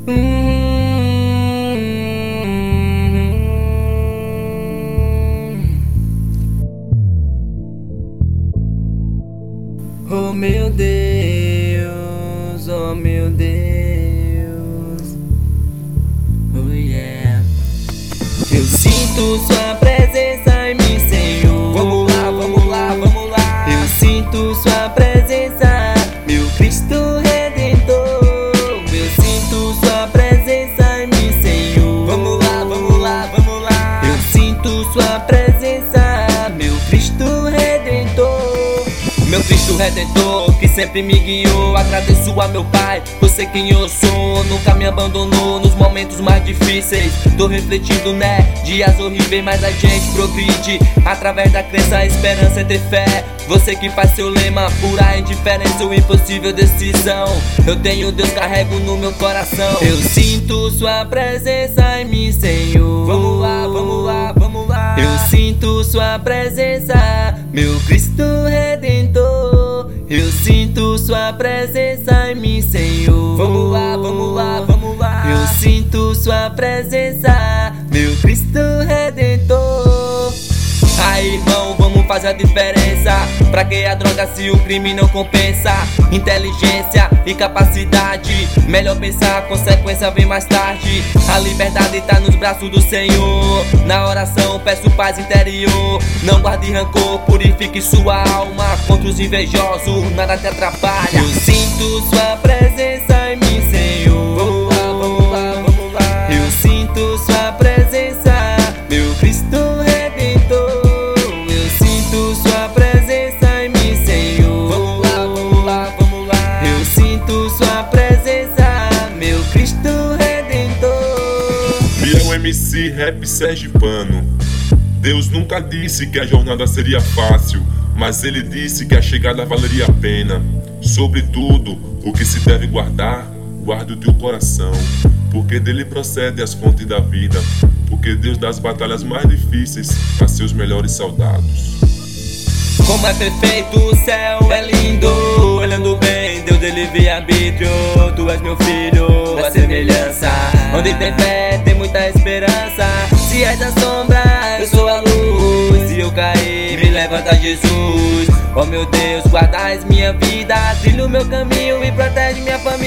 Oh meu Deus, oh meu Deus, oh yeah. Eu sinto sua presença em mim, Senhor. Vamos lá, vamos lá, vamos lá. Eu sinto sua presença, meu Cristo Redentor. Eu sinto sua presença em mim, Senhor. Vamos lá, vamos lá, vamos lá. Eu sinto sua presença, meu Cristo Redentor. Meu Cristo Redentor, que sempre me guiou. Agradeço a meu Pai, por ser quem eu sou. Nunca me abandonou nos momentos mais difíceis. Tô refletindo, né, dias horríveis, mas a gente progride através da crença, a esperança é ter fé. Você que faz seu lema, pura indiferença ou impossível decisão. Eu tenho Deus, carrego no meu coração. Eu sinto sua presença em mim, Senhor. Vamos lá, vamos lá, vamos lá. Eu sinto sua presença, meu Cristo Redentor. Eu sinto sua presença em mim, Senhor. Vamos lá, vamos lá, vamos lá. Eu sinto sua presença, meu Cristo Redentor. Aí, irmão, vamos fazer a diferença. Pra que a droga se o crime não compensa? Inteligência e capacidade, melhor pensar, a consequência vem mais tarde. A liberdade tá nos braços do Senhor. Na oração peço paz interior. Não guarde rancor, purifique sua alma. Contra os invejosos, nada te atrapalha. Eu sinto sua presença em mim, Senhor. Vamos lá, vamos lá, vamos lá. Eu sinto sua presença, meu Cristo Redentor. Eu sinto sua presença em mim, Senhor. Vamos lá, vamos lá, vamos lá. Eu sinto sua presença, meu Cristo Redentor. Biel MC Rap Sergipano. Deus nunca disse que a jornada seria fácil, mas Ele disse que a chegada valeria a pena. Sobretudo, o que se deve guardar, guarde o teu coração, porque dele procede as fontes da vida, porque Deus dá as batalhas mais difíceis a seus melhores soldados. Como é perfeito, o céu é lindo. Olhando bem, Deus dele livre-arbítrio. Tu és meu filho, a semelhança. Onde tem fé, tem muita esperança. Se és a sombra, eu sou a luz. Se eu cair, me levanta Jesus. Oh meu Deus, guardais minha vida, trilha o meu caminho e protege minha família.